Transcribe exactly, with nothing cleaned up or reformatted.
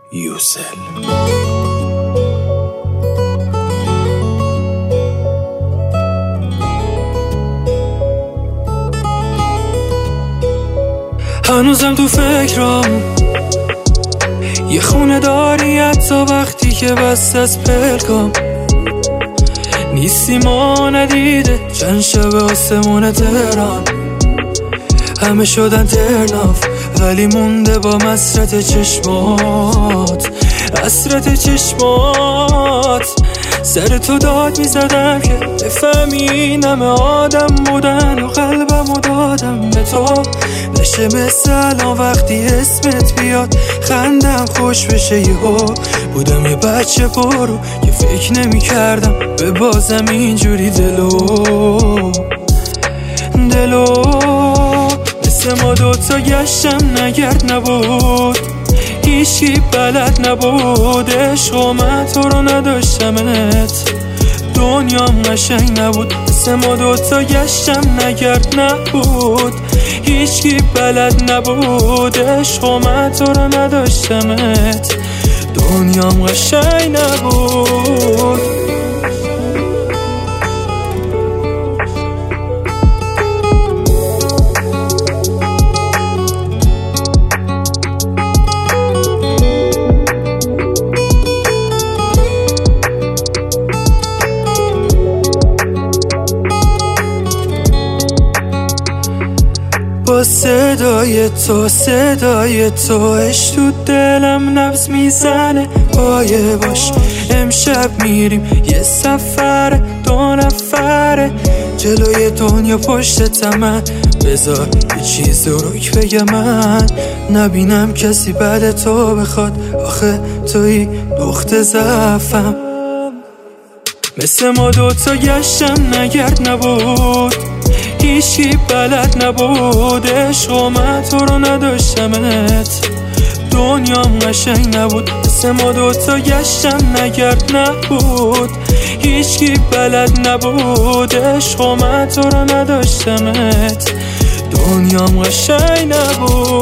یوسل. هنوزم تو فکرام یه خونه داری حتی وقتی که بست از پلکام نیستی، ما ندیده چند شب آسمون تهران همه شدن ترناف، ولی مونده با مسرت چشمات، حسرت چشمات. سر تو داد میزدم که بفهمی این همه آدم بودن و قلبمو دادم به تو. نشه مثل الان وقتی اسمت بیاد خندم خوش بشه یهو. بودم یه بچه پرو که فکر نمی کردم به بازم اینجوری دلو دلو مثل ما دوتا گشتم نگرد نبود، هیچی بلد نبود، عشق و من تو رو نداشتمت، دنیام قشنگ نبود. مثل ما دوتا گشتم نگرد نبود، هیچی بلد نبود، عشق و من تو رو نداشتمت، دنیام قشنگ نبود. با صدای تو صدای تو عشق تو دلم نبض میزنه. پایه باش امشب میریم یه سفر دو نفره جلوی دنیا پشت تمن، بذار یه چیز روک بگم من نبینم کسی بعد تو بخواد، آخه توی دخت ضعفم. مثل ما دوتا گشتم نگرد نبود، هیچی بلد نبود، عشق و من تو رو نداشتمت، دنیام قشنگ نبود. مثل ما دوتا گشتم نگرد نبود، هیچی بلد نبود، عشق و من تو رو نداشتمت، دنیام قشنگ نبود.